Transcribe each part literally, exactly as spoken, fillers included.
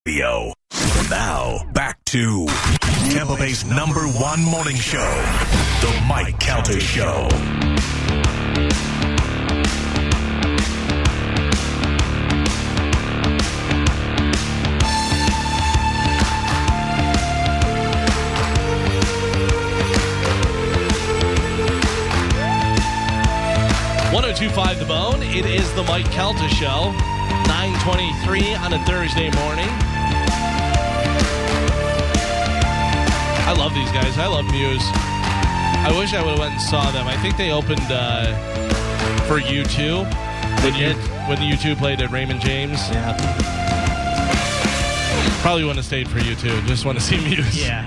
Now, back to Tampa Bay's number one morning show, The Mike Calta Show. one oh two point five The Bone. It is The Mike Calta Show. nine twenty-three on a Thursday morning. I love these guys. I love Muse. I wish I would have went and saw them. I think they opened uh, for U two. When you when U two played at Raymond James. Yeah. Probably wouldn't have stayed for U two. Just want to see Muse. Yeah.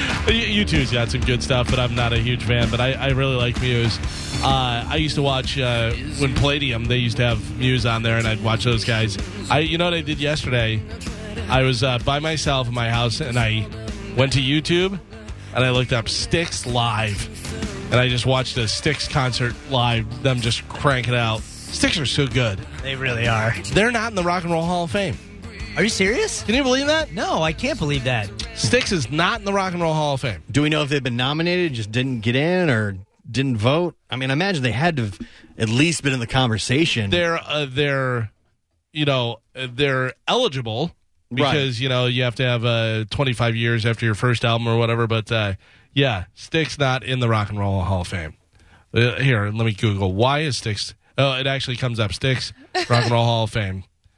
U two's got some good stuff, but I'm not a huge fan. But I, I really like Muse. Uh, I used to watch uh, when Palladium. They used to have Muse on there, and I'd watch those guys. I, you know what I did yesterday? I was uh, by myself in my house, and I went to YouTube, and I looked up Styx live, and I just watched a Styx concert live. Them just crank it out. Styx are so good. They really are. They're not in the Rock and Roll Hall of Fame. Are you serious? Can you believe that? No, I can't believe that. Styx is not in the Rock and Roll Hall of Fame. Do we know if they've been nominated, just didn't get in, or didn't vote? I mean, I imagine they had to have at least been in the conversation. They're, uh, they're, you know, uh, they're eligible because, right. you know, you have to have uh, twenty-five years after your first album or whatever. But, uh, yeah, Styx not in the Rock and Roll Hall of Fame. Uh, here, let me Google. Why is Styx? Oh, it actually comes up. Styx, Rock and Roll Hall of Fame.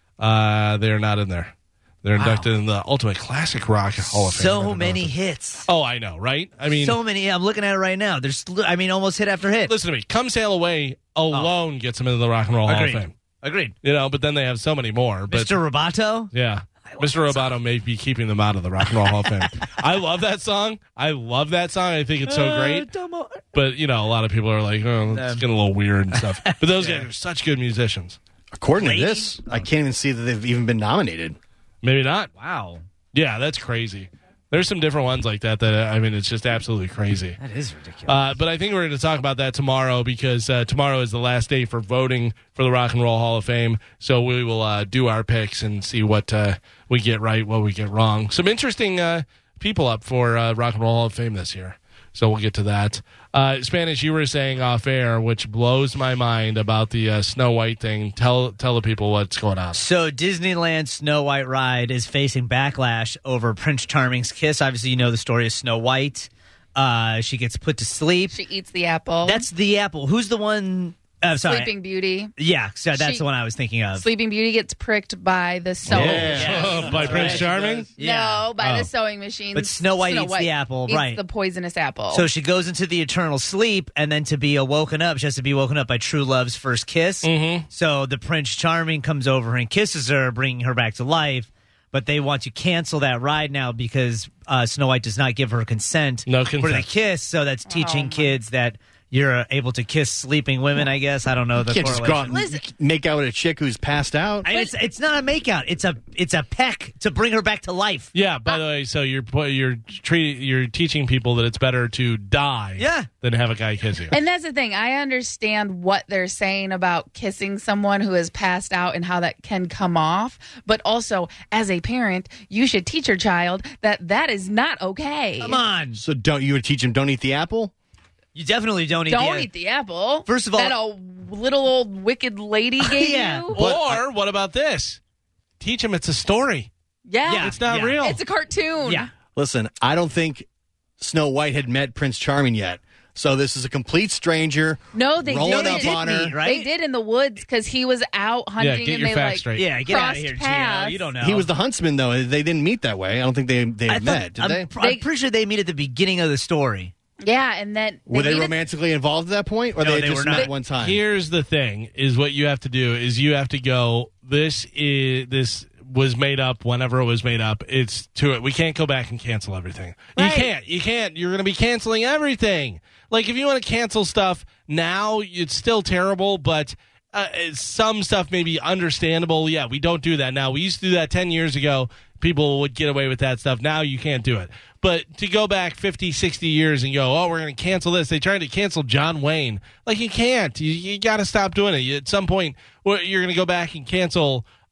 Uh, they're not in there. They're Wow. inducted in the Ultimate Classic Rock Hall of Fame. So many hits. Oh, I know, right? I mean, so many. I'm looking at it right now. There's, I mean, almost hit after hit. listen to me. Come Sail Away alone oh. gets them into the Rock and Roll Agreed. Hall of Fame. Agreed. You know, but then they have so many more. But, Mister Roboto? Yeah. Mister Roboto may be keeping them out of the Rock and Roll Hall of Fame. I love that song. I love that song. I think it's so great. But, you know, a lot of people are like, oh, it's getting a little weird and stuff. But those yeah. guys are such good musicians. According Lady? to this, I can't even see that they've even been nominated. Maybe not. Wow. Yeah, that's crazy. There's some different ones like that that, I mean, it's just absolutely crazy. That is ridiculous. Uh, but I think we're going to talk about that tomorrow because uh, tomorrow is the last day for voting for the Rock and Roll Hall of Fame. So we will uh, do our picks and see what uh, we get right, what we get wrong. Some interesting uh, people up for uh, Rock and Roll Hall of Fame this year. So we'll get to that. Uh, Spanish, you were saying off air, which blows my mind about the uh, Snow White thing. Tell tell the people what's going on. So Disneyland Snow White ride is facing backlash over Prince Charming's kiss. Obviously, you know the story of Snow White. Uh, she gets put to sleep. She eats the apple. That's the apple. Who's the one? Uh, sorry. Sleeping Beauty. Yeah, so that's She- the one I was thinking of. Sleeping Beauty gets pricked by the sewing Yeah. machine. Oh, by Prince Charming? Yeah. No, by Oh. the sewing machine. But Snow White eats the apple, eats right. the poisonous apple. So she goes into the eternal sleep, and then to be awoken up, she has to be woken up by true love's first kiss. Mm-hmm. So the Prince Charming comes over and kisses her, bringing her back to life. But they want to cancel that ride now because uh, Snow White does not give her consent, No for the consent. kiss. So that's teaching Oh, my- kids that you're able to kiss sleeping women, I guess. I don't know the You can't just go out correlation. and make out with a chick who's passed out. And it's it's not a makeout. It's a it's a peck to bring her back to life. Yeah, by the way, so you're you're treat, you're teaching people that it's better to die Yeah. than have a guy kiss you. And that's the thing. I understand what they're saying about kissing someone who has passed out and how that can come off. But also, as a parent, you should teach your child that that is not okay. Come on. So don't you would teach him don't eat the apple? You definitely don't eat Don't the eat the apple. First of all- that a little old wicked lady gave Yeah. you. Or what about this? Teach him it's a story. Yeah. Yeah. It's not Yeah. real. It's a cartoon. Yeah. Listen, I don't think Snow White had met Prince Charming yet. So this is a complete stranger. No, they rolling did. up did on her. meet, right? They did in the woods because he was out hunting yeah, get and your they facts like straight. Yeah, get out of crossed here, Gino. paths. You don't know. He was the huntsman, though. They didn't meet that way. I don't think they they I had thought- met, did I'm, they? I'm They- pretty sure they meet at the beginning of the story. Yeah, and then Were they needed- romantically involved at that point, or No, they, they just were not. met one time? Here's the thing: is what you have to do is you have to go. This is this was made up whenever it was made up. It's to it. We can't go back and cancel everything. You Right. can't. You can't. You're going to be canceling everything. Like if you want to cancel stuff now, it's still terrible, but. Uh, some stuff may be understandable. Yeah, we don't do that now. We used to do that ten years ago. People would get away with that stuff. Now you can't do it. But to go back fifty, sixty years and go, oh, we're going to cancel this. They tried to cancel John Wayne. Like, you can't. You, you got to stop doing it. You, at some point, well, you're going to go back and cancel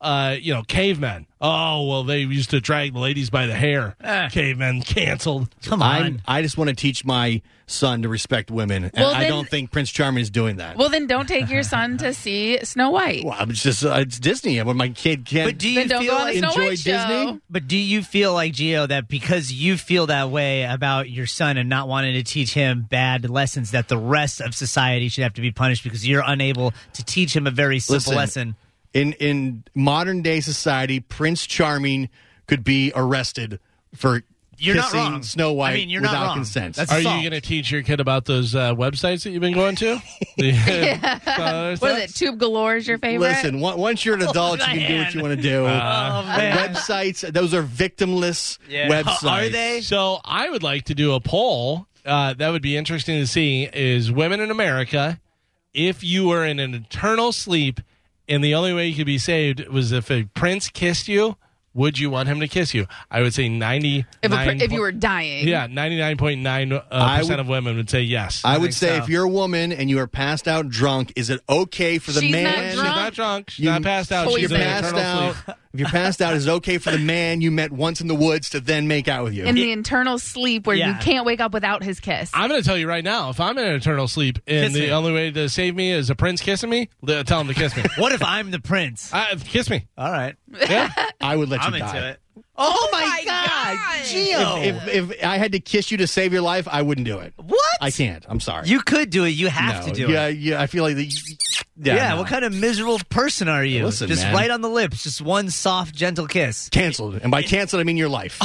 uh, you know, cavemen. Oh, well, they used to drag the ladies by the hair. Ah. Cavemen canceled. Come I'm, on. I just want to teach my son to respect women, and Well, I then- don't think Prince Charming is doing that. Well, then don't take your son to see Snow White. Well, it's just uh, it's Disney. When my kid can't But do you Then don't feel go on like the Snow enjoy White show. Disney? But do you feel like, Gio, that because you feel that way about your son and not wanting to teach him bad lessons, that the rest of society should have to be punished because you're unable to teach him a very simple Listen, lesson? in in modern day society, Prince Charming could be arrested for You're not kissing wrong. Snow White I mean, you're not without wrong. consent. That's Are assault. you going to teach your kid about those uh, websites that you've been going to? The, What is it? Tube Galore is your favorite? Listen, on- once you're an adult, you can do what you want to do. Oh, man. Websites, those are victimless Yeah. websites. Are they? So I would like to do a poll. Uh, that would be interesting to see. Is women in America, if you were in an eternal sleep, and the only way you could be saved was if a prince kissed you, would you want him to kiss you? I would say ninety. If, a, pr- if you were dying. yeah, ninety nine point nine uh, I percent would- of women would say yes. I would think say so. if you're a woman and you are passed out drunk, is it okay for the She's not man? She's drunk. not drunk. She's You- not passed out. Poison. She's If in you're an passed eternal out, sleep. if you're passed out, is it okay for the man you met once in the woods to then make out with you? In the internal sleep where you Yeah. can't wake up without his kiss. I'm going to tell you right now, if I'm in an eternal sleep and Kiss the me. only way to save me is a prince kissing me, li- tell him to kiss me. What if I'm the prince? uh, kiss me. All right. Yeah. I would let I'm you die. into it. Oh, my, my God. God. Gio. If, if if I had to kiss you to save your life, I wouldn't do it. what? I can't. I'm sorry. You could do it. You have no. to do yeah, it. Yeah, I feel like the, yeah. Yeah, no. what kind of miserable person are you? Listen, just man. right on the lips, just one soft, gentle kiss. Canceled, and by canceled I mean your life.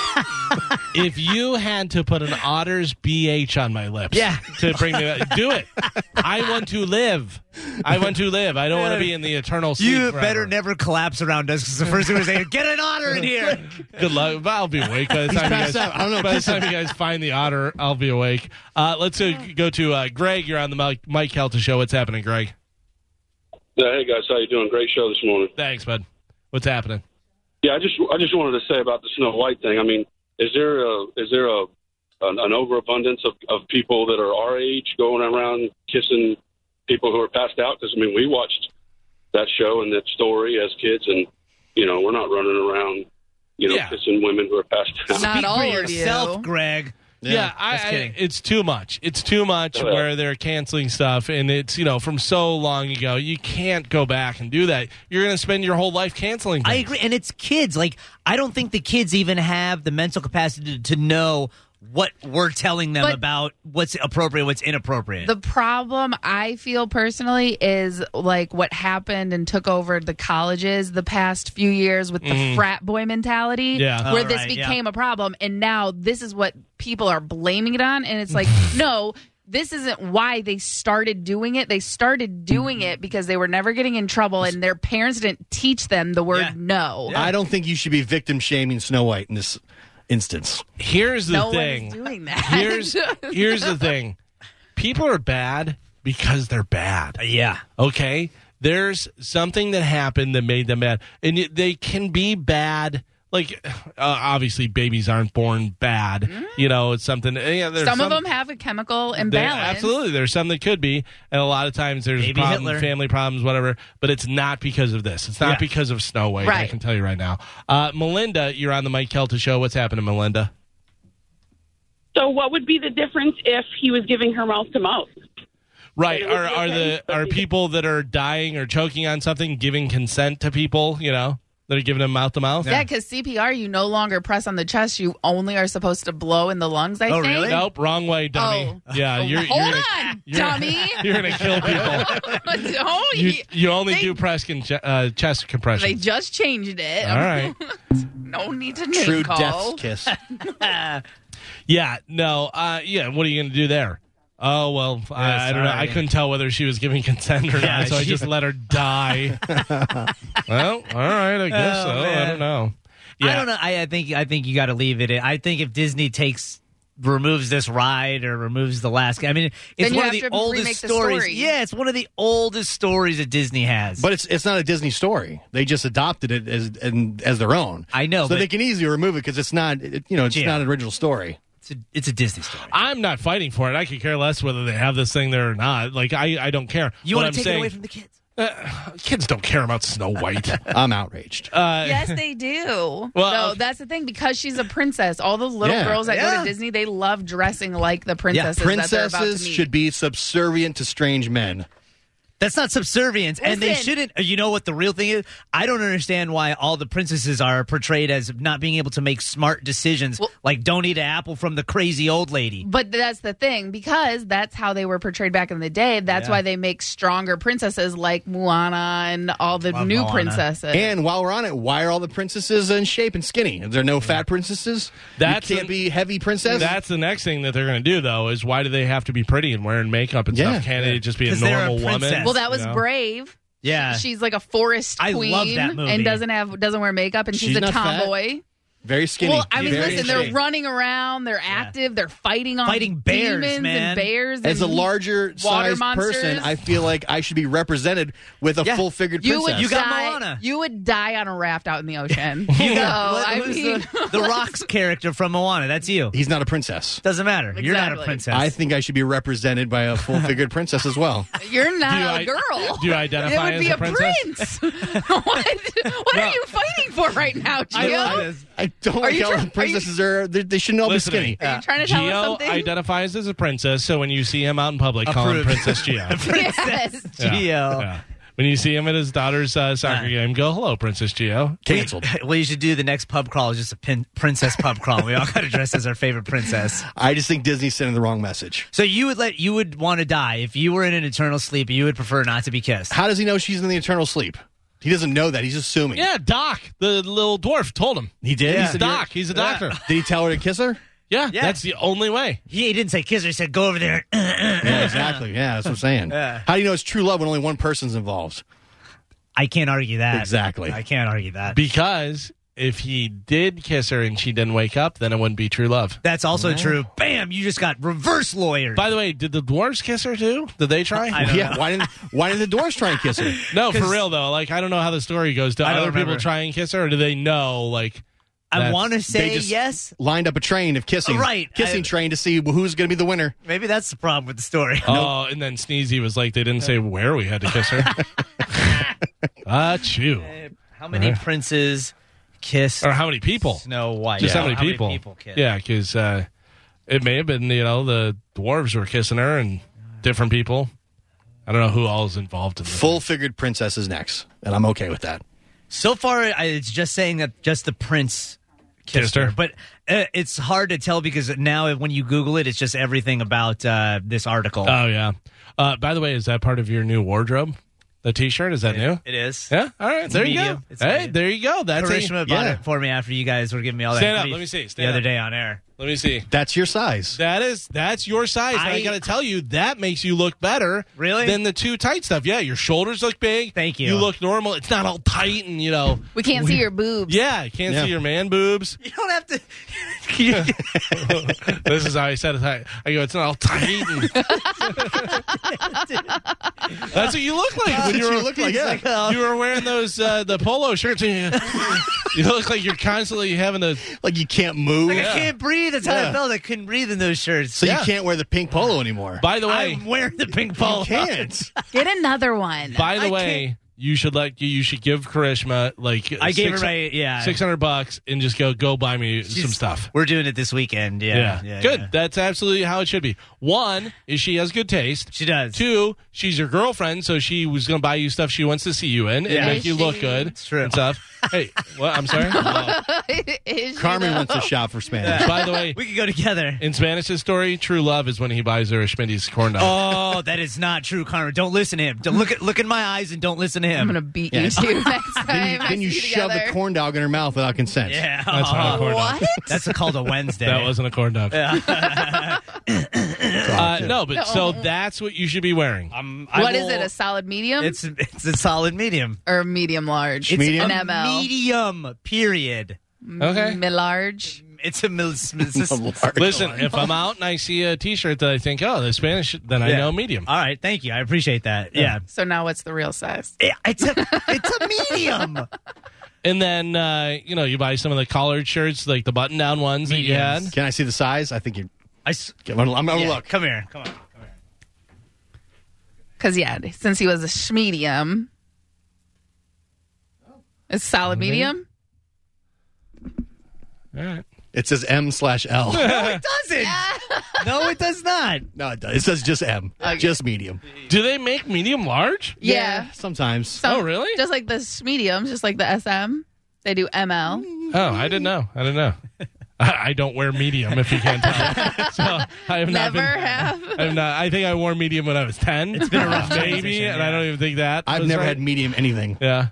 If you had to put an otter's B H on my lips Yeah. to bring me back, do it. I want to live. I want to live. I don't want to be in the eternal sleep You forever. better never collapse around us because the first thing we're saying, get an otter in here. Good luck. I'll be awake by the time you passed guys. out. I don't know. By the time you guys find the otter, I'll be awake. Uh, let's uh, go to uh, Greg. You're on the Mike, Mike Kelta show. What's happening, Greg? Yeah, hey guys, how you doing? Great show this morning. Thanks, bud. What's happening? Yeah, I just I just wanted to say about the Snow White thing. I mean, is there a is there a an, an overabundance of, of people that are our age going around kissing people who are passed out? Because I mean, we watched that show and that story as kids, and you know, we're not running around, you know, Yeah. kissing women who are passed out. Not Speak all for of yourself, you. Greg. Yeah, I, just I, kidding. it's too much. It's too much Yeah. where they're canceling stuff, and it's, you know, from so long ago. You can't go back and do that. You're going to spend your whole life canceling things. I agree. And it's kids. Like, I don't think the kids even have the mental capacity to, to know what we're telling them But- about what's appropriate, what's inappropriate. The problem I feel personally is like what happened and took over the colleges the past few years with the frat boy mentality, Yeah. where Oh, this right, yeah. became a problem. And now this is what people are blaming it on. And it's like, no, this isn't why they started doing it. They started doing it because they were never getting in trouble and their parents didn't teach them the word Yeah. no. I don't think you should be victim shaming Snow White in this instance. Here's the No thing. one is doing that. Here's here's the thing. People are bad because they're bad. yeah. Okay? There's something that happened that made them bad. And y- they can be bad. Like, uh, obviously, babies aren't born bad. You know, it's something. Yeah, there's some, of them have a chemical There- imbalance. absolutely, there's some that could be, and a lot of times there's Maybe problem, Hitler. family problems, whatever. But it's not because of this. It's not Yeah. because of Snow White. I Right. can tell you right now. Uh, Melinda, you're on the Mike Kelta show. What's happening, Melinda? So what would be the difference if he was giving her mouth to mouth? Right? It would Are be are okay, the but are the- people that are dying or choking on something giving consent to people? You know, that are giving them mouth to mouth. Yeah, because C P R, you no longer press on the chest. You only are supposed to blow in the lungs, I Oh, think. really? Nope, wrong way, dummy. Oh. Yeah, you're Hold you're gonna, on, you're- dummy. You're gonna kill people. Don't You, you- you only they, do press con- uh, chest compression. They just changed it. All right. No need to name True call. death's kiss. Yeah, no, uh, yeah. What are you going to do there? Oh well, I, I don't know. I sorry. couldn't tell whether she was giving consent or Yeah, not, so I she- just let her die. Well, all right, I guess Oh, so. I man. don't know. I Yeah. don't know. I, I think I think you got to leave it. in. I think if Disney takes removes this ride or removes the last, I mean, it's Then you one of have the to oldest remake the stories. story. Yeah, it's one of the oldest stories that Disney has. But it's it's not a Disney story. They just adopted it as and, as their own. I know, so but- they can easily remove it because it's not it, you know it's Yeah. not an original story. it's a, it's a Disney story. I'm not fighting for it. I could care less whether they have this thing there or not. Like I, I don't care. You What want I'm to take saying, it away from the kids? Kids don't care about Snow White. I'm outraged. Uh, Yes, they do. Well, no, okay. that's the thing because she's a princess. All those little Yeah. girls that go Yeah. to Disney, they love dressing like the Yeah, princesses that they're about to princesses meet. should be subservient to strange men. That's not subservience, and they Listen. shouldn't. You know what the real thing is? I don't understand why all the princesses are portrayed as not being able to make smart decisions, Well- like don't eat an apple from the crazy old lady. But that's the thing because that's how they were portrayed back in the day. That's Yeah. why they make stronger princesses like Moana and all the Love new Moana. princesses. And while we're on it, why are all the princesses in shape and skinny? Are there no fat princesses? That's you can't an- be heavy princess? That's the next thing that they're going to do, though, is why do they have to be pretty and wearing makeup and Yeah. stuff? Can't they just be a 'Cause they're a normal woman? princess. well, that was You know? Brave. Yeah. She's like a forest I queen love that movie. and doesn't have doesn't wear makeup and she's, She's a not fat. tomboy. Very skinny. Well, I mean, Very listen, skinny. they're running around, they're active, they're fighting on Fighting bears, demons man. and bears. As a and larger water sized monsters. person, I feel like I should be represented with a Yeah. full figured you princess. would You got die, Moana. You would die on a raft out in the ocean. You so, got what- I who's mean, the, the Rock's character from Moana. That's you. He's not a princess. Doesn't matter. You're not a Exactly. princess. I think I should be represented by a full figured princess as well. you're not Do you a I- girl. do you identify it would as be a a princess? prince. what what No. are you fighting for right now, Gio? I, I don't Are like you how try- the princesses are. They, they shouldn't all Listen to be me. skinny. Are you trying to tell us Gio something? identifies as a princess, so when you see him out in public, call him Approved. Princess Gio. yes. Yeah. Gio. Yeah. When you see him at his daughter's uh, soccer Nah. game, go, hello, Princess Gio. Canceled. Well, you should do the next pub crawl is just a pin, princess pub crawl. We all got to dress as our favorite princess. I just think Disney's sending the wrong message. So you would let you would want to die if you were in an eternal sleep. You would prefer not to be kissed. How does he know she's in the eternal sleep? He doesn't know that. He's assuming. Yeah, Doc, the little dwarf, told him. He did? Yeah. He said, Doc, he's a doctor. Did he tell her to kiss her? Yeah, Yeah. that's the only way. He, he didn't say kiss her. He said go over there. Yeah, exactly. Yeah, that's what I'm saying. Yeah. How do you know it's true love when only one person's involved? I can't argue that. Exactly. I can't argue that. Because if he did kiss her and she didn't wake up, then it wouldn't be true love. That's also true. Bam! You just got reverse lawyered. By the way, did the dwarves kiss her too? Did they try? I don't Yeah. Why didn't Why didn't the dwarves try and kiss her? no, for 'Cause- real though. Like, I don't know how the story goes. Do I don't other people remember. try and kiss her, or do they know? Like, I that's- want to They say just yes. lined up a train of kissing. Right. Kissing I- train to see who's going to be the winner. Maybe that's the problem with the story. oh, and then Sneezy was like, they didn't say where we had to kiss her. Ah, chew. How many Uh-huh. princes kiss Or how many people? Snow White? Just Yeah. how many people? kiss? Yeah, because uh, it may have been, you know, the dwarves were kissing her and different people. I don't know who all is involved in this. Full figured princess is next, and I'm okay with that. So far, I, it's just saying that just the prince kissed Kissed her. her. But uh, it's hard to tell because now when you Google it, it's just everything about uh, this article. Oh, yeah. Uh, by the way, is that part of your new wardrobe? The T-shirt, is that new? It is. Yeah. All right. It's there a you medium. go. It's a Hey, medium. there you go. That's a, Karishma bought yeah. it for me after you guys were giving me all that Stand up. grief Let me see. the Stand other up. day on air. Let me see. That's your size. That is that's your size. And I, I- got to tell you, that makes you look better. Really? Than the too tight stuff. Yeah, your shoulders look big. Thank you. You look normal. It's not all tight and you know. We can't see your boobs. Yeah, you can't Yeah. see your man boobs. You don't have to. This is how I said it. I I go, it's not all tight. And... That's what you look like when you what were you look like, yeah. like, oh. you were wearing those uh, the polo shirts. And you, you look like you're constantly having to. Like you can't move. Like, I can't breathe. That's how Yeah. I felt. I couldn't breathe in those shirts. So Yeah. you can't wear the pink polo anymore. By the way, I'm wearing the pink polo. You can't. Get another one. by the I way, you should like you. You should give Karishma like I gave six- her right. Yeah, six hundred bucks and just go go buy me some She's- stuff. We're doing it this weekend. Yeah, Yeah, yeah, good. yeah. That's absolutely how it should be. One is she has good taste. She does. Two, she's your girlfriend, so she was going to buy you stuff she wants to see you in and Yeah. make Is you look she? good It's true. and stuff. Hey, what? I'm sorry. Oh. Is she Carmen though? wants to shop for Spanish. By the way, We could go together. in Spanish's story, true love is when he buys her a Schmitty's corn dog. Oh, that is not true, Carmen. Don't listen to him. Don't look at look in my eyes and don't listen to him. I'm gonna beat Yeah. you too next time. Then you, I then you see shove together. the corn dog in her mouth without consent. yeah, That's not a corn dog. What? That's called a Wednesday. That wasn't a corn dog. Uh, no, but so that's what you should be wearing. Um, I What is will- it? A solid medium It's it's a solid medium. or medium large? It's Medium? An a M L. medium. Period. Okay. Mid large. It's a mil- it's a- Large. Listen, if I'm out and I see a T-shirt that I think, oh, the Spanish, then I Yeah. know medium. All right, thank you. I appreciate that. Yeah, So now what's the real size? Yeah, it's a it's a medium. And then, uh, you know, you buy some of the collared shirts, like the button-down ones that you had. Mediums. Can I see the size? I think you. I s- I'm gonna, I'm gonna yeah, look. Come here. Come on. Come here. Because, yeah, since he was a schmedium. It's solid medium? All right. It says M slash L. No, it doesn't. No, it does not. No, it does. It says just M. Okay. Just medium. Do they make medium large? Yeah. Sometimes. Some- Oh, really? Just like the schmediums, just like the S M. They do M L. Oh, I didn't know. I didn't know. I, I don't wear medium, if you can't tell. So I have not Never been, have. I'm not. I think I wore medium when I was ten. It's been a rough maybe, transition, and yeah. I don't even think that. I've was never right. had medium anything. Yeah.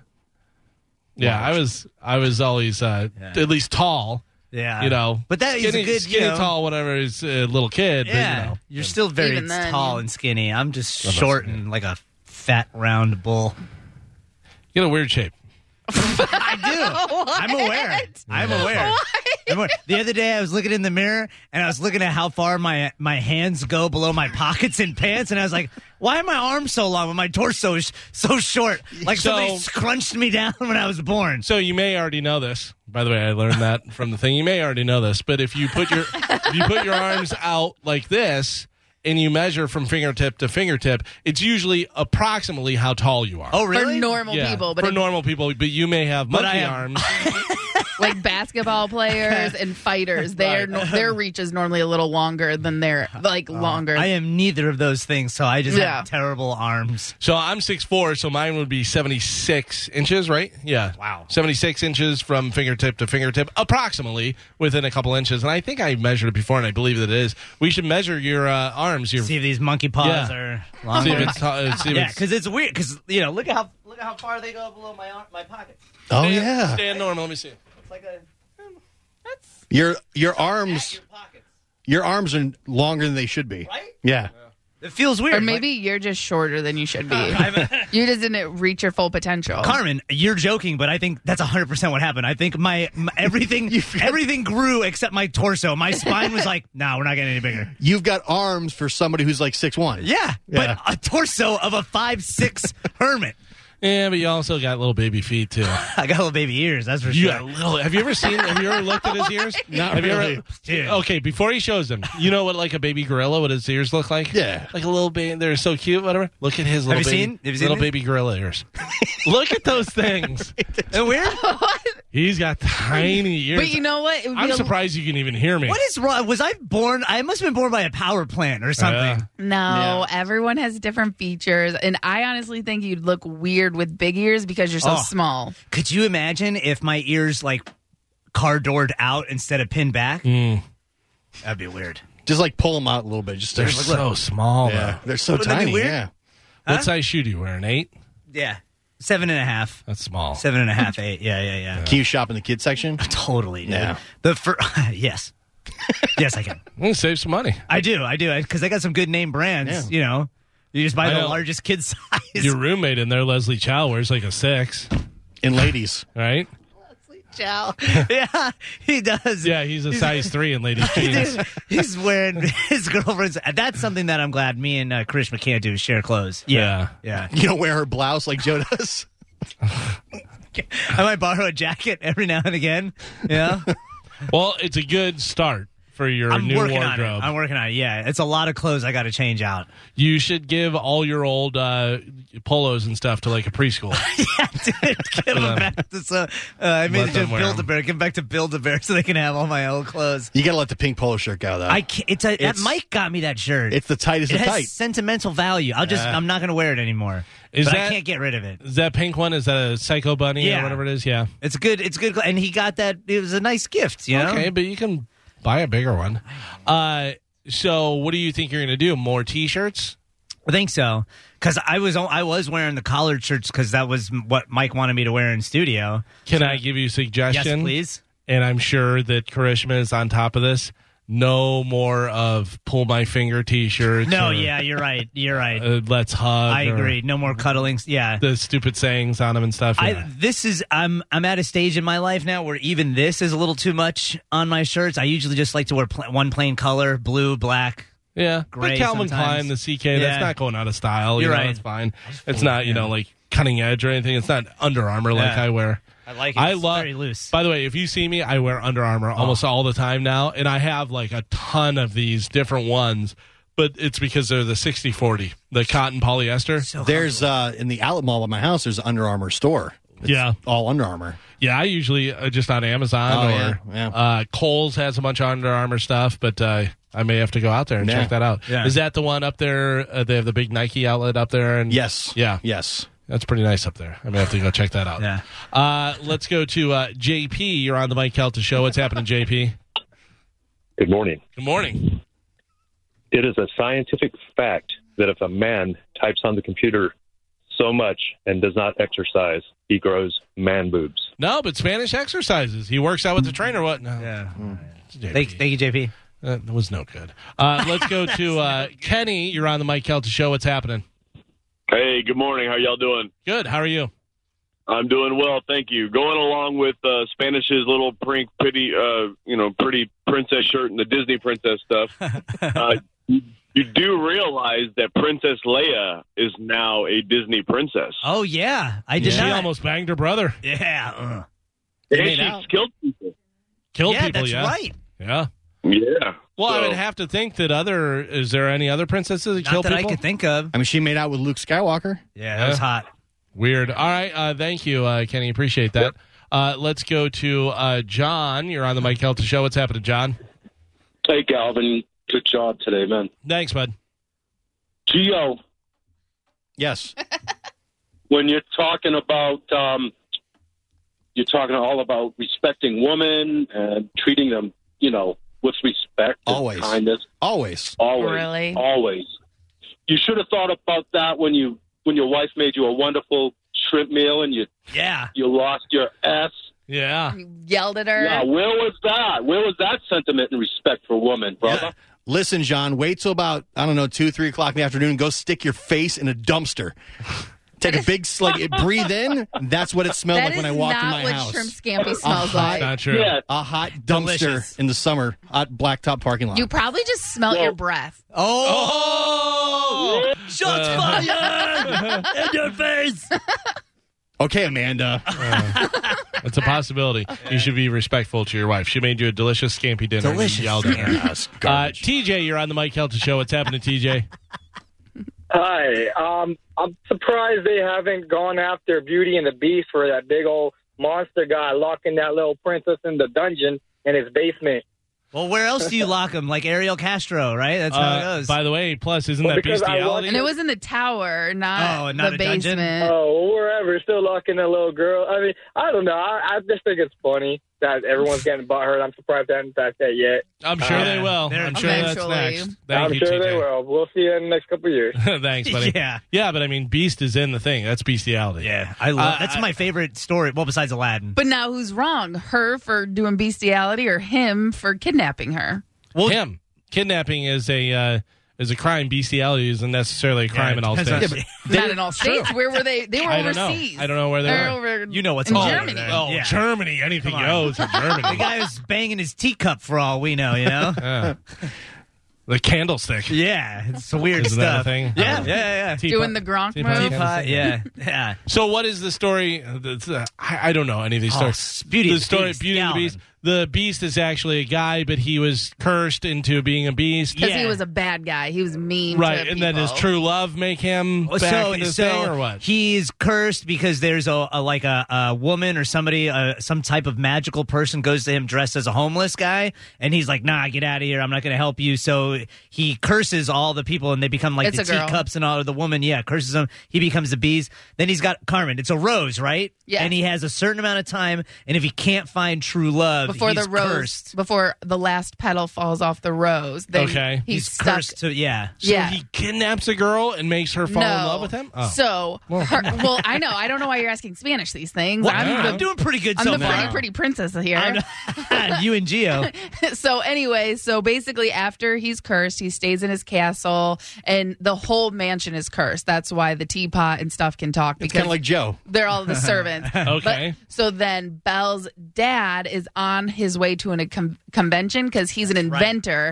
Yeah, I was. I was always uh, Yeah. at least tall. Yeah. You know, But that is skinny, a good, skinny, you know, tall, whatever. Is a little kid. Yeah. But, you know. You're still very Even then, tall yeah. and skinny. I'm just about short skinny? and like a fat, round bull. You got a weird shape. I do. I'm aware. I'm aware. I'm aware. The other day, I was looking in the mirror and I was looking at how far my my hands go below my pockets and pants, and I was like, "Why are my arms so long, but my torso is so short? Like So- somebody scrunched me down when I was born." So you may already know this. By the way, I learned that from the thing. You may already know this, but if you put your if you put your arms out like this and you measure from fingertip to fingertip, it's usually approximately how tall you are. Oh, For really? normal Yeah, people. But for if- normal people, but you may have But monkey I have- arms. like basketball players and fighters, their Right. their reach is normally a little longer than their like longer. I am neither of those things, so I just Yeah. have terrible arms. So I'm six foot four, so mine would be seventy-six inches, right? Yeah. Wow. seventy-six inches from fingertip to fingertip, approximately within a couple inches. And I think I measured it before, and I believe that it is. We should measure your uh, arms. Your See if these monkey paws Yeah. are see longer. if it's, uh, see if Yeah, it's- because it's weird. Because you know, look at how look at how far they go below my arm, my pocket. Oh, stand, yeah. stand normal. Let me see. It's like a Your your at arms your pockets, your arms are longer than they should be. right? Yeah. It feels weird. or maybe you're just shorter than you should be. You just didn't reach your full potential. Carmen, you're joking, but I think that's one hundred percent what happened. I think my, my everything everything grew except my torso. My spine was like, "No, we're not getting any bigger." You've got arms for somebody who's like six one. Yeah, Yeah. but a torso of a five six hermit. Yeah, but you also got little baby feet too. I got little baby ears. That's for You sure. got little. Have you ever seen? Have you ever looked at his ears? Not have you really. ever? Dude. Okay, before he shows them, you know what like a baby gorilla, what his ears look like? Yeah. like a little baby. They're so cute. Whatever. Look at his little you baby, seen- have you seen little these? baby gorilla ears. Look at those things. And weird. He's got tiny ears. But you know what? It would be I'm a- surprised you can even hear me. What is wrong? Was I born? I must have been born by a power plant or something. Yeah. No, Yeah. everyone has different features, and I honestly think you'd look weird with big ears because you're so Oh. small. Could you imagine if my ears like car doored out instead of pinned back? Mm. That'd be weird. Just like pull them out a little bit. Just They're to- so small. yeah. Though. They're so Wouldn't that be tiny. weird? Yeah. What Huh? size shoe do you wear? An eight? Yeah, seven and a half. That's small. Seven and a half, eight. Yeah, yeah, yeah. Can you shop in the kids section? Totally. Dude. Yeah. The fir- yes, yes, I can. I'm gonna save some money. I do. I do because I got some good name brands. Yeah. You know, you just buy I the know. largest kid size. Your roommate in there, Leslie Chow, wears like a six, And ladies. right? Chow. Yeah, he does. Yeah, he's a size three in ladies' jeans. Dude, he's wearing his girlfriend's. That's something that I'm glad me and uh, Karishma can't do is share clothes. Yeah. Yeah. You don't wear her blouse like Joe does? I might borrow a jacket every now and again. Yeah. Well, it's a good start for your I'm new working wardrobe. on it. I'm working on it. Yeah. It's a lot of clothes I got to change out. You should give all your old uh, polos and stuff to like a preschool. Yeah, dude. Give them back to so, uh, I made Let it them to wear Build a 'em. Bear. Give them back to Build a Bear so they can have all my old clothes. You got to let the pink polo shirt go, though. I can't, it's a, that It's- Mike got me that shirt. it's the tightest it of has tight. sentimental value. I'll just, Yeah. I'm not going to wear it anymore. Is but that- I can't get rid of it. Is that pink one? Is that a Psycho Bunny Yeah. or whatever it is? Yeah. It's good. It's good. And he got that. It was a nice gift, you know? Okay, but you can buy a bigger one. Uh, so, what do you think you're going to do? More T-shirts? I think so. Because I was I was wearing the collared shirts because that was what Mike wanted me to wear in studio. Can I give you a Yes, suggestion? please. And I'm sure that Karishma is on top of this. No more of pull my finger T-shirts. No, or, yeah, you're right. You're right. uh, let's hug. I or agree. No more cuddling. Yeah. The stupid sayings on them and stuff. I Yeah. this is I'm I'm at a stage in my life now where even this is a little too much on my shirts. I usually just like to wear pl- one plain color, blue, black. yeah. Gray But Calvin sometimes. Klein, the C K, that's Yeah. not going out of style. You're you know, right. It's fine. It's not, you know, like cutting edge or anything. It's not Under Armour like Yeah. I wear. I like it. I It's love. very loose. By the way, if you see me, I wear Under Armour almost all the time now, and I have like a ton of these different ones. but it's because they're the sixty forty, the cotton polyester. So There's uh, in the outlet mall by my house. There's an Under Armour store. It's Yeah. all Under Armour. Yeah, I usually uh, just on Amazon Oh, or yeah, yeah. Uh, Kohl's has a bunch of Under Armour stuff, but uh, I may have to go out there and Yeah. check that out. Yeah. Is that the one up there? Uh, they have the big Nike outlet up there, and Yes. yeah, Yes. that's pretty nice up there. I may have to go check that out. Yeah. Uh, let's go to uh, J P. You're on the Mike Calta Show. What's happening, J P? Good morning. Good morning. It is a scientific fact that if a man types on the computer so much and does not exercise, he grows man boobs. No, but Spanish exercises. He works out with the trainer. What? No. Yeah. J P. Thank, thank you, J P. That was no good. Uh, let's go to uh, Kenny. You're on the Mike Calta Show. What's happening? Hey, good morning. How y'all doing? Good. How are you? I'm doing well, thank you. Going along with uh, Spanish's little prink, pretty, uh, you know, pretty princess shirt and the Disney princess stuff. uh, you, you do realize that Princess Leia is now a Disney princess, Oh, yeah. I did She not. almost banged her brother. Yeah. uh. and made she's out. killed people. Killed yeah, people, that's yeah. right. Yeah. Yeah. Well, I So- would have to think that other. Is there any other princesses that Not kill that people? I could think of. I mean, she made out with Luke Skywalker. Yeah, that was Yeah. hot. Weird. All right. Uh, thank you, uh, Kenny. Appreciate that. Uh, let's go to uh, John. You're on the Mike Calta Show. What's happening, John? Hey, Calvin. Good job today, man. Thanks, bud. Gio, Yes. when you're talking about, um, you're talking all about respecting women and treating them, you know, with respect and Always. kindness. Always. Always. Really? Always. You should have thought about that when you when your wife made you a wonderful shrimp meal and you Yeah. you lost your S. Yeah. You yelled at her. Yeah, where was that? Where was that sentiment and respect for women, brother? Listen, John, wait till about, I don't know, two, three o'clock in the afternoon and go stick your face in a dumpster. Take a big slug, it, breathe in. That's what it smelled That like when I is walked in not my what house. shrimp scampi smells hot- like. Not true. Yeah. A hot dumpster Delicious. in the summer, hot blacktop parking lot. You probably just smelt Well- your breath. Oh! Shots fired! In your face! Okay, Amanda. It's a possibility. You should be respectful to your wife. She made you a delicious scampi dinner. Delicious. And you yelled at her. Yes, Uh, garbage. T J, you're on the Mike Calta Show. What's happening, T J? Hi. Um, I'm surprised they haven't gone after Beauty and the Beast for that big old monster guy locking that little princess in the dungeon in his basement. Well, where else do you lock him? Like Ariel Castro, right? That's how it Uh, goes. by the way, plus, isn't Well, that because I bestiality? And it was in the tower, not, Oh, not the a dungeon? basement. Oh, wherever, still locking that little girl. I mean, I don't know. I, I just think it's funny that everyone's getting butthurt. I'm surprised they haven't passed that yet. I'm sure Uh, they will. they're- I'm sure that's Eventually. next. Thank I'm you, sure T J. they will. We'll see you in the next couple of years. Thanks, buddy. Yeah. Yeah, but I mean, Beast is in the thing. That's bestiality. yeah, I love. Uh, that's I- my favorite story. Well, besides Aladdin. But now who's wrong? Her for doing bestiality or him for kidnapping her? Well, Him. Kidnapping is a uh, is a crime. Bestiality isn't necessarily a crime Yeah, in all depends on- states. Not in all states. Where were they? They were I don't know. overseas. I don't know where they They're were. over You know what's in all over Germany. there. Oh, Yeah. Germany. Anything Come on. goes in Germany. The guy was banging his teacup for all we know, you know? Yeah. The candlestick. Yeah, it's weird Isn't that stuff. a thing? Yeah, yeah, yeah. Teapot. Doing the Gronk Teapot move. candlestick. Teapot, yeah, yeah. So what is the story? uh, that's, uh, I, I don't know any of these Oh, stories. Beauty the and the story, Beast, Beauty and the Galvin. Beast. The Beast is actually a guy, but he was cursed into being a beast. Because he Yeah. was a bad guy. He was mean Right, to and then does people. true love make him back so, in this so thing, or what? he's cursed because there's a, a like a, a woman or somebody, uh, some type of magical person goes to him dressed as a homeless guy, and he's like, "Nah, get out of here! I'm not going to help you." So he curses all the people, and they become like It's the a girl. teacups and all. The woman, yeah, curses them. He becomes the bees. Then he's got Carmen. It's a rose, right? Yes. And he has a certain amount of time, and if he can't find true love, before he's the rose, cursed. before the last petal falls off the rose. Then Okay. he's, He's stuck. cursed to yeah. So yeah. he kidnaps a girl and makes her fall no. in love with him? Oh. So, her, well, I know. I don't know why you're asking Spanish these things. Well, I'm, yeah. the, I'm doing pretty good I'm so the far. pretty, pretty princess here. I'm- you and Gio. So anyway, so basically after he's cursed, he stays in his castle and the whole mansion is cursed. That's why the teapot and stuff can talk It's because kind of like Joe. they're all the servants. Okay. But, so then Belle's dad is on his way to an, a con- convention because he's an inventor.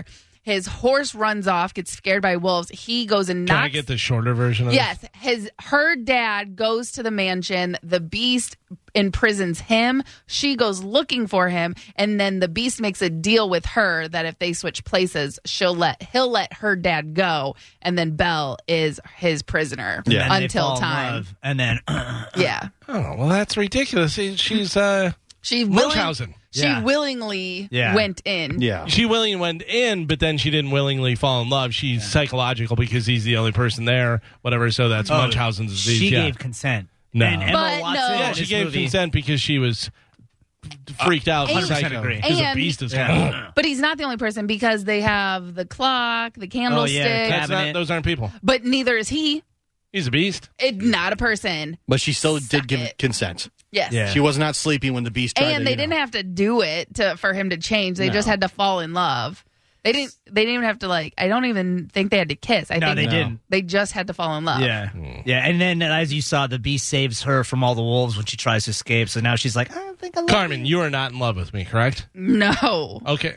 His horse runs off, gets scared by wolves. He goes and knocks. Can I get the shorter version of Yes. His her dad goes to the mansion. The beast imprisons him. She goes looking for him, and then the beast makes a deal with her that if they switch places, she'll let he'll let her dad go, and then Belle is his prisoner Yeah. And they until fall in time. love, and then Yeah. Oh, well, that's ridiculous. See, She's uh, She willing, Munchausen. she Yeah. willingly Yeah. went in. Yeah. She willingly went in, but then she didn't willingly fall in love. She's psychological because he's the only person there, whatever. So that's Oh, Munchausen's disease. she yeah. gave consent. No. And Emma But Watson. no. Yeah, in she this gave movie- consent because she was freaked out. one hundred percent psycho. agree. Because the And- beast is Yeah. coming. But he's not the only person because they have the clock, the candlestick, That's not, Cabinet. those aren't people. but neither is he. He's a beast. It, not a person. But she still Suck did give it. consent. Yes. Yeah. She was not sleeping when the beast tried And to, they you know. didn't have to do it to for him to change. They No. just had to fall in love. They didn't. They didn't even have to like. I don't even think they had to kiss. I No, think they didn't. They just had to fall in love. Yeah, yeah, and then as you saw, the beast saves her from all the wolves when she tries to escape. So now she's like, I don't think I love Carmen, you. you are not in love with me, correct? No. Okay.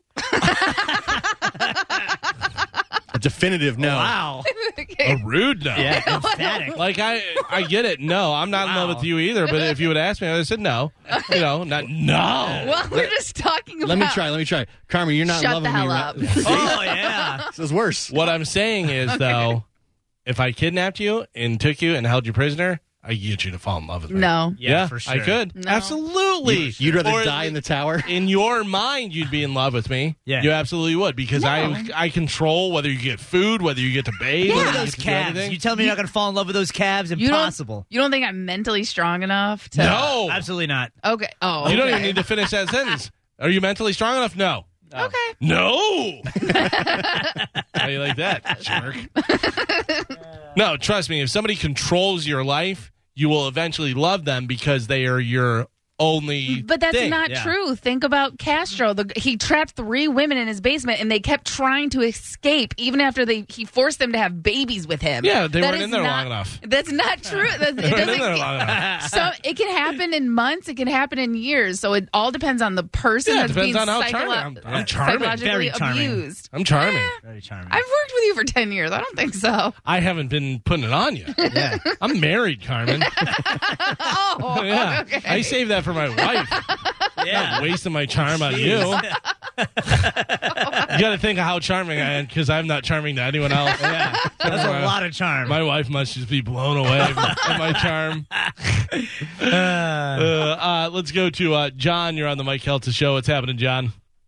A definitive no. Wow, A rude no. yeah, emphatic. Like I, I get it. No, I'm not in love Wow. with you either. But if you would ask me, I would have said no. You know, not no. Well, we're just talking about. Let me try. Let me try. Carmen, you're not Shut in love the with hell me. up. Right? Oh yeah, This is worse. What I'm saying is though, if I kidnapped you and took you and held you prisoner, I could get you to fall in love with me. No. yeah, for sure. I could. No. Absolutely. You'd rather Or at die in the tower? In your mind, you'd be in love with me. Yeah. You absolutely would because I I control whether you get food, whether you get to bathe, Look whether at you those get to do calves. anything. You tell me you're not going to fall in love with those calves? You don't- Impossible. You don't think I'm mentally strong enough to? No. Absolutely not. Okay. Oh. You don't okay. even need to finish that sentence. Are you mentally strong enough? No. Okay. No. How you like that, jerk? No, trust me. If somebody controls your life, you will eventually love them because they are your only. But that's thing. not Yeah. true. Think about Castro. The, he trapped three women in his basement, and they kept trying to escape, even after they he forced them to have babies with him. Yeah, they That weren't is in there not- long enough. That's not true. That's, it They weren't in doesn't. there long enough. So it can happen in months. It can happen in years. So it all depends on the person Yeah, it that's depends being on how psycholo- charming. I'm- I'm charming. psychologically Very charming. abused. I'm charming. Very charming. I've worked with you for ten years. I don't think so. I haven't been putting it on you. yeah. I'm married, Carmen. Oh, Yeah, okay. I saved that for my wife. Yeah. Not wasting my charm on you. You got to think of how charming I am because I'm not charming to anyone else. Yeah. That's My- a lot of charm. My wife must just be blown away by my charm. Uh, uh, let's go to uh, John. You're on the Mike Kelta Show. What's happening, John?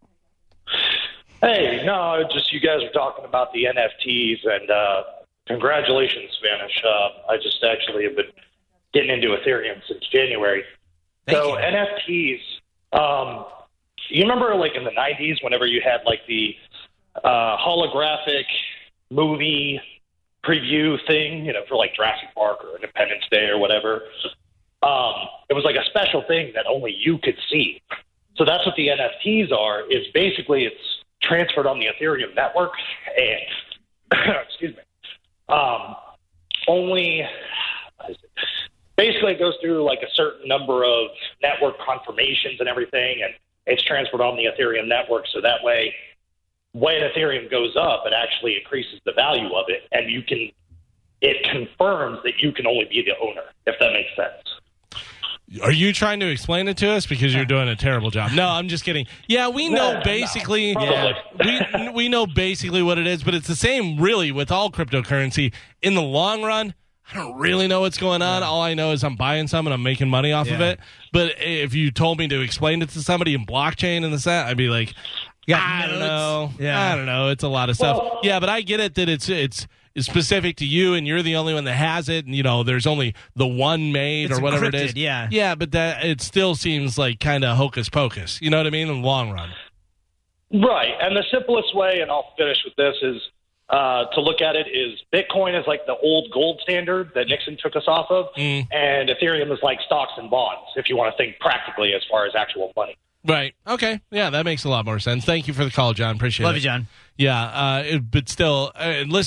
Hey, no, just you guys were talking about the N F Ts, and uh, congratulations, Spanish. Uh, I just actually have been getting into Ethereum since January. Thank so you. N F Ts, um, you remember like in the nineties whenever you had like the uh, holographic movie preview thing, you know, for like Jurassic Park or Independence Day or whatever? Um, it was like a special thing that only you could see. So that's what the N F Ts are, is basically it's transferred on the Ethereum network, and excuse me, um, only basically it goes through like a certain number of network confirmations and everything, and it's transferred on the Ethereum network. So that way, when Ethereum goes up, it actually increases the value of it, and you can it confirms that you can only be the owner, if that makes sense. Are you trying to explain it to us because you're doing a terrible job? No, I'm just kidding. Yeah, we know No, no, basically. no, Yeah, we we know basically what it is, but it's the same really with all cryptocurrency. In the long run, I don't really know what's going on. All I know is I'm buying some and I'm making money off of Yeah. it. But if you told me to explain it to somebody in blockchain and this that, I'd be like, got I don't notes? know. Yeah. I don't know. It's a lot of stuff. Well- yeah, but I get it that it's it's it's specific to you and you're the only one that has it, and you know there's only the one made It's or whatever it encrypted, is. yeah. Yeah, but that it still seems like kind of hocus pocus. You know what I mean? In the long run. Right. And the simplest way, and I'll finish with this, is uh, to look at it is Bitcoin is like the old gold standard that Nixon took us off of, Mm. and Ethereum is like stocks and bonds, if you want to think practically as far as actual money. Right. Okay. Yeah, that makes a lot more sense. Thank you for the call, John. Appreciate Love it. you, John. Yeah, uh, it, but still, uh, listen,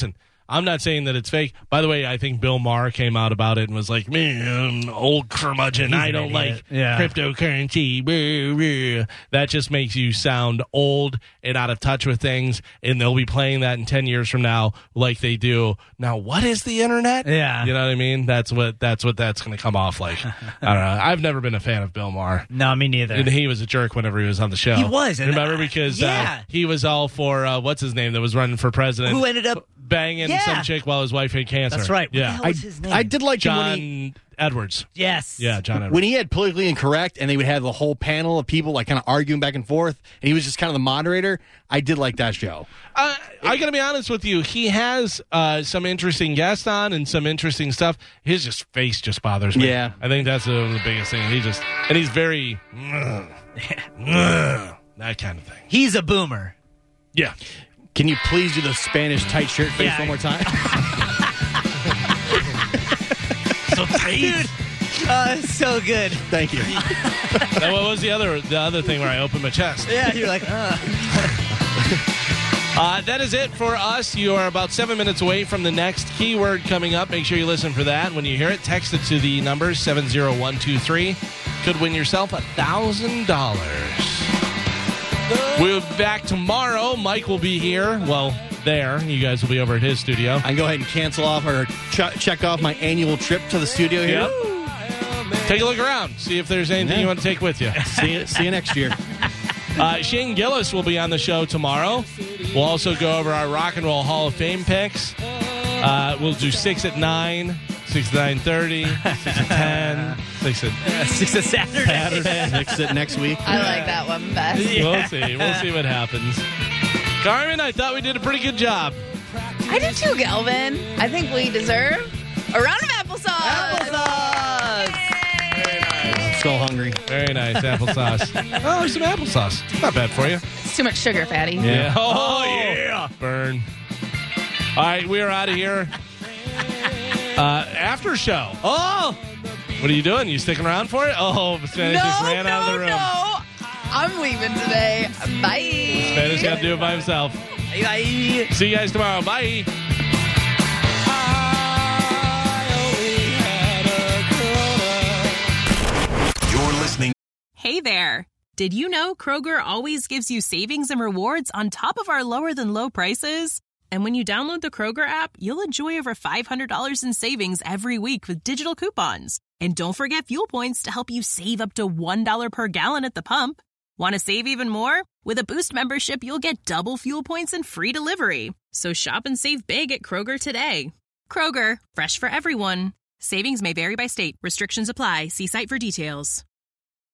I'm not saying that it's fake. By the way, I think Bill Maher came out about it and was like, man, old curmudgeon, I don't like Yeah. cryptocurrency. Blah, blah. That just makes you sound old and out of touch with things, and they'll be playing that in ten years from now like they do. Now, what is the internet? Yeah. You know what I mean? That's what that's what that's going to come off like. I don't know. I've never been a fan of Bill Maher. No, me neither. And he was a jerk whenever he was on the show. He was. and Remember? I- Because yeah. uh, he was all for, uh, what's his name that was running for president? Who ended up banging Yeah. some chick while his wife had cancer. That's right. What the Yeah. hell I, was his name? I did like him when John he, Edwards. Yes. Yeah, John Edwards. when he had politically incorrect, and they would have the whole panel of people like kind of arguing back and forth, and he was just kind of the moderator. I did like that show. Uh, I got to be honest with you. He has uh, some interesting guests on and some interesting stuff. His just face just bothers me. Yeah. I think that's uh, the biggest thing. He just and he's very that kind of thing. He's a boomer. Yeah. Can you please do the Spanish tight shirt face Yeah. one more time? So tight. Uh, so good. Thank you. Now, what was the other the other thing where I opened my chest? Yeah, you're like, uh. Uh, that is it for us. You are about seven minutes away from the next keyword coming up. Make sure you listen for that. When you hear it, text it to the number seven zero one two three. Could win yourself one thousand dollars. We'll be back tomorrow. Mike will be here. Well, there. You guys will be over at his studio. I can go ahead and cancel off or ch- check off my annual trip to the studio here. Yep. Take a look around. See if there's anything Yeah. you want to take with you. See you, see you next year. Uh, Shane Gillis will be on the show tomorrow. We'll also go over our Rock and Roll Hall of Fame picks. Uh, we'll do six at nine, six at nine thirty, six at ten, six at Six of Saturday. Saturday. Next it next week. I like that one best. We'll see. We'll see what happens. Carmen, I thought we did a pretty good job. I do too, Galvin. I think we deserve a round of applesauce. Applesauce. I'm so hungry. Very nice applesauce. Oh, there's some applesauce. Not bad for you. It's too much sugar, fatty. Yeah. Oh, yeah. Burn. All right, we are out of here. Uh, after show. Oh! What are you doing? You sticking around for it? Oh, Spanish No, just ran no, out of the room. no. I'm leaving today. Bye. Spanish got to do it by himself. Bye. See you guys tomorrow. Bye. You're listening. Hey there. Did you know Kroger always gives you savings and rewards on top of our lower than low prices? And when you download the Kroger app, you'll enjoy over five hundred dollars in savings every week with digital coupons. And don't forget fuel points to help you save up to one dollar per gallon at the pump. Want to save even more? With a Boost membership, you'll get double fuel points and free delivery. So shop and save big at Kroger today. Kroger, fresh for everyone. Savings may vary by state. Restrictions apply. See site for details.